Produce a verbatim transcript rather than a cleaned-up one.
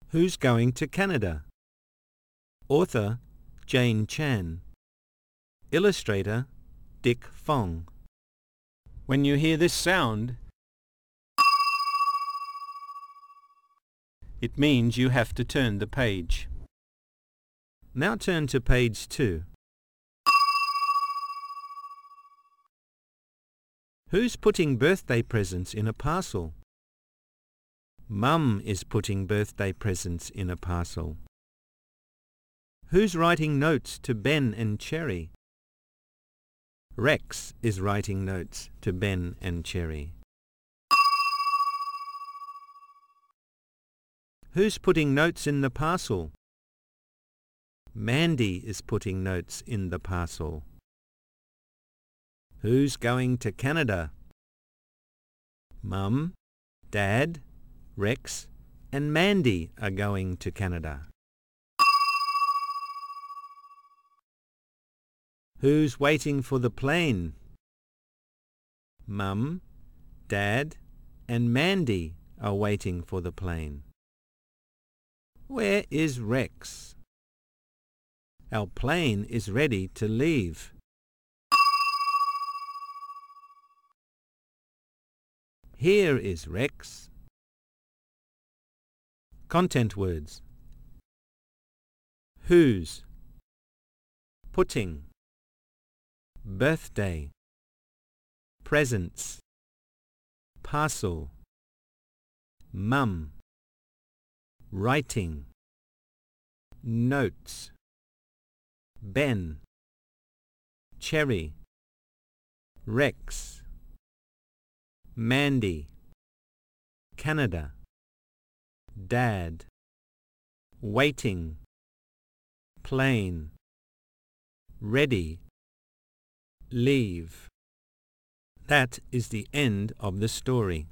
Who's going to Canada? Author Jane Chan. Illustrator Dick Fong. When you hear this sound, it means you have to turn the page. Now turn to page two. Who's putting birthday presents in a parcel? Mum is putting birthday presents in a parcel. Who's writing notes to Ben and Cherry? Rex is writing notes to Ben and Cherry. Who's putting notes in the parcel? Mandy is putting notes in the parcel. Who's going to Canada? Mum, Dad, Rex and Mandy are going to Canada. Who's waiting for the plane? Mum, Dad and Mandy are waiting for the plane. Where is Rex? Our plane is ready to leave. Here is Rex. Content words. Whose, putting, birthday, presents, parcel, mum, writing, notes, Ben, Cherry, Rex, Mandy, Canada, Dad, waiting, plane, ready, leave. That is the end of the story.